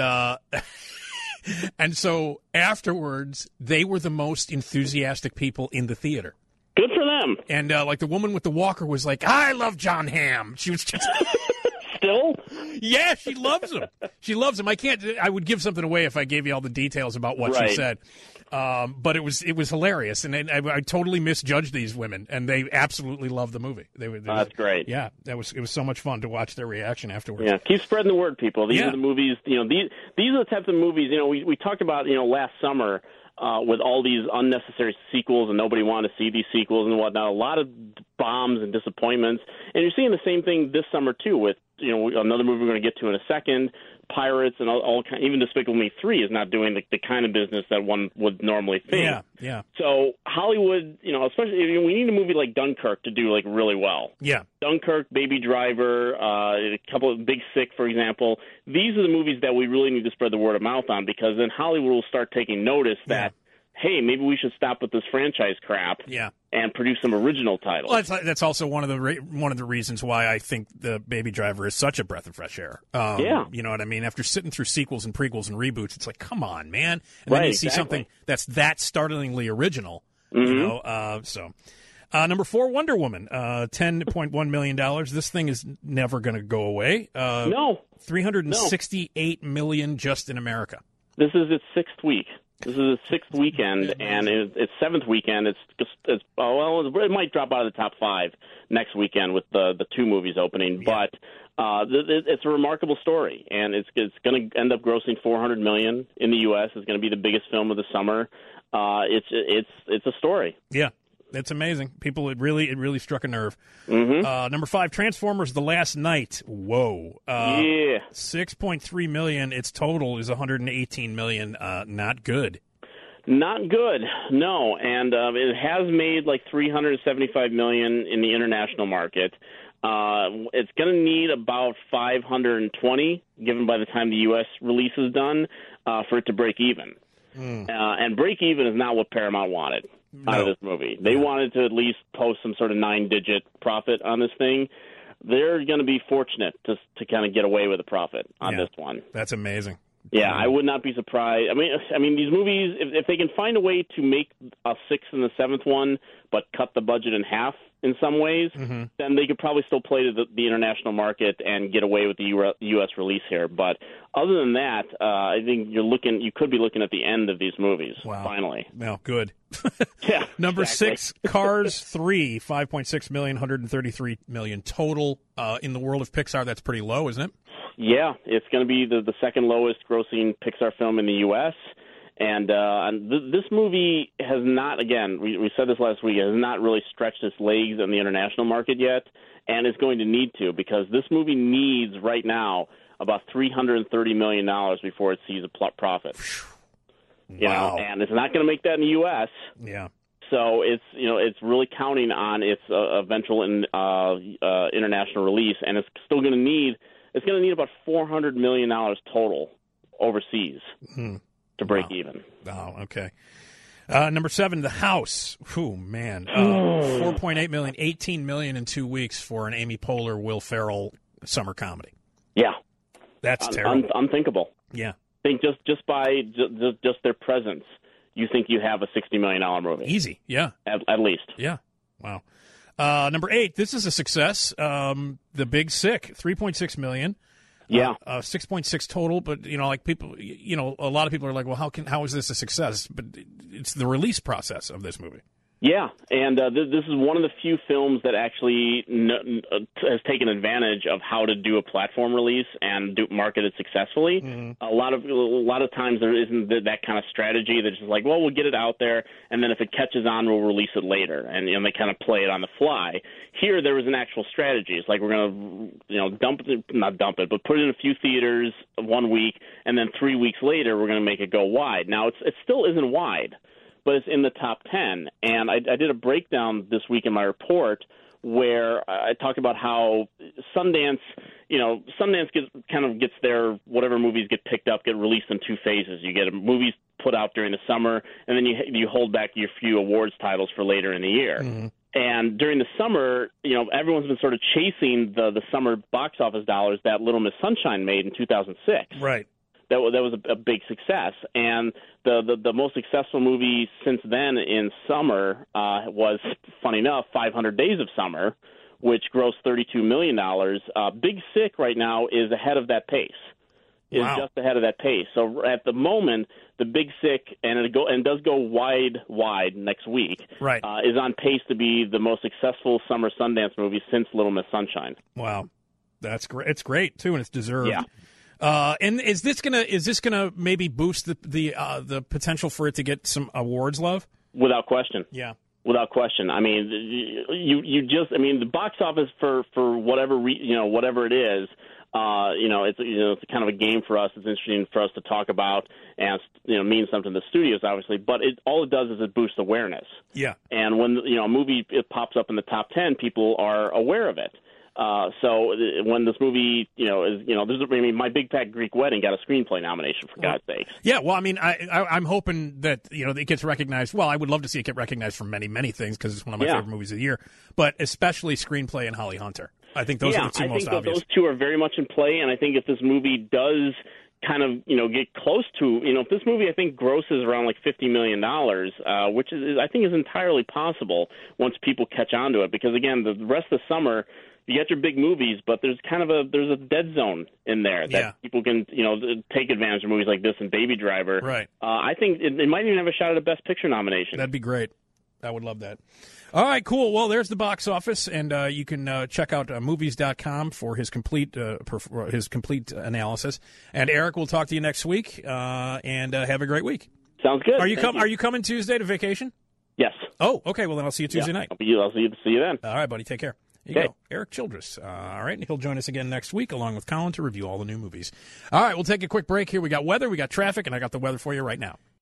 so afterwards, they were the most enthusiastic people in the theater. Good for them. And like the woman with the walker was like, I love John Hamm. She was just still. Yeah, she loves him. She loves him. I would give something away if I gave you all the details about what she said. But it was hilarious, and I totally misjudged these women, and they absolutely loved the movie. That's great. Yeah, it was so much fun to watch their reaction afterwards. Yeah, keep spreading the word, people. These are the movies. These are the types of movies. We talked about last summer with all these unnecessary sequels, and nobody wanted to see these sequels and whatnot. A lot of bombs and disappointments, and you're seeing the same thing this summer too with another movie we're going to get to in a second. Pirates and all even Despicable Me 3 is not doing the kind of business that one would normally think. Yeah. So Hollywood, especially we need a movie like Dunkirk to do really well. Yeah. Dunkirk, Baby Driver, a couple of Big Sick, for example. These are the movies that we really need to spread the word of mouth on, because then Hollywood will start taking notice that, hey, maybe we should stop with this franchise crap and produce some original titles. Well, that's also one of the reasons why I think the Baby Driver is such a breath of fresh air. You know what I mean? After sitting through sequels and prequels and reboots, it's like, come on, man. And then you see something that's that startlingly original. So. Number 4, Wonder Woman, $10.1 million. This thing is never going to go away. No. $368 million just in America. This is its 6th week. This is its 6th weekend, and its 7th weekend. It might drop out of the top 5 next weekend with the 2 movies opening. Yeah. But it's a remarkable story, and it's going to end up grossing $400 million in the U.S. It's going to be the biggest film of the summer. It's a story. Yeah. It's amazing. People, it really struck a nerve. Number 5, Transformers: The Last Knight. Whoa. $6.3 million. Its total is $118 million. Not good. Not good. No. And it has made like $375 million in the international market. It's going to need about 520, given by the time the U.S. release is done, for it to break even. And break even is not what Paramount wanted. Out of this movie. They wanted to at least post some sort of 9-digit profit on this thing. They're going to be fortunate to kind of get away with a profit on this one. That's amazing. Yeah, I would not be surprised. I mean, these movies, if they can find a way to make a 6th and the 7th one, but cut the budget in half in some ways, then they could probably still play to the international market and get away with the U.S. release here. But other than that, I think you could be looking at the end of these movies. Wow. Finally. Well, good. Yeah. Number exactly. 6, Cars 3, $5.6 million, $133 million total. In the world of Pixar, that's pretty low, isn't it? Yeah, it's going to be the second lowest grossing Pixar film in the U.S., and this movie has not, again, we said this last week, has not really stretched its legs in the international market yet, and it's going to need to, because this movie needs right now about $330 million before it sees a profit. Wow. And it's not going to make that in the U.S. Yeah. So it's really counting on its eventual international release, and it's still going to need about $400 million total overseas to break even. Oh, okay. Number 7, The House. Oh, man. $4.8 million, $18 million in 2 weeks for an Amy Poehler, Will Ferrell summer comedy. Yeah. That's terrible. Unthinkable. Yeah. think just by just their presence, you think you have a $60 million movie. Easy, yeah. At least. Yeah, wow. Number 8, this is a success. The Big Sick, $3.6 million. Yeah. 6.6 total, but, like people, a lot of people are like, well, how is this a success? But it's the release process of this movie. Yeah, and this is one of the few films that actually has taken advantage of how to do a platform release and market it successfully. Mm-hmm. A lot of times there isn't that kind of strategy that's just like, well, we'll get it out there, and then if it catches on, we'll release it later, and they kind of play it on the fly. Here, there was an actual strategy. It's like we're going to, not dump it, but put it in a few theaters 1 week, and then 3 weeks later, we're going to make it go wide. Now, it still isn't wide, but it's in the top 10. And I did a breakdown this week in my report where I talked about how Sundance gets their, whatever movies get picked up, get released in 2 phases. You get movies put out during the summer, and then you hold back your few awards titles for later in the year. Mm-hmm. And during the summer, everyone's been sort of chasing the summer box office dollars that Little Miss Sunshine made in 2006. Right. That was a big success, and the most successful movie since then in summer was, funny enough, 500 Days of Summer, which grossed $32 million. Big Sick right now is ahead of that pace. Is wow. Just ahead of that pace. So at the moment, the Big Sick, and it does go wide next week, right. Is on pace to be the most successful summer Sundance movie since Little Miss Sunshine. Wow, that's great. It's great too, and it's deserved. Yeah. And is this gonna maybe boost the potential for it to get some awards love? Without question. Yeah. Without question. I mean, the box office for whatever whatever it is, it's kind of a game for us. It's interesting for us to talk about, and means something to the studios, obviously. But all it does is it boosts awareness. Yeah. And when a movie pops up in the top 10, people are aware of it. So when this movie, My Big Fat Greek Wedding got a screenplay nomination, for God's sakes. Yeah, well, I mean, I'm hoping that, it gets recognized. Well, I would love to see it get recognized for many, many things because it's one of my favorite movies of the year, but especially screenplay and Holly Hunter. I think those are the two most obvious. I think those two are very much in play, and I think if this movie does kind of, get close to, if this movie, I think, grosses around like $50 million, which I think is entirely possible once people catch on to it, because, again, the rest of the summer, you get your big movies, but there's kind of there's a dead zone in there that people can take advantage of movies like this and Baby Driver. Right. I think it might even have a shot at a Best Picture nomination. That'd be great. I would love that. All right, cool. Well, there's the box office, and you can check out movies.com for his complete analysis. And Eric, we'll talk to you next week, and have a great week. Sounds good. Are you coming Tuesday to vacation? Yes. Oh, okay. Well, then I'll see you Tuesday night. I'll see you then. All right, buddy. Take care. Here you go. Eric Childress. All right, and he'll join us again next week along with Colin to review all the new movies. All right, we'll take a quick break here. We got weather, we got traffic, and I got the weather for you right now.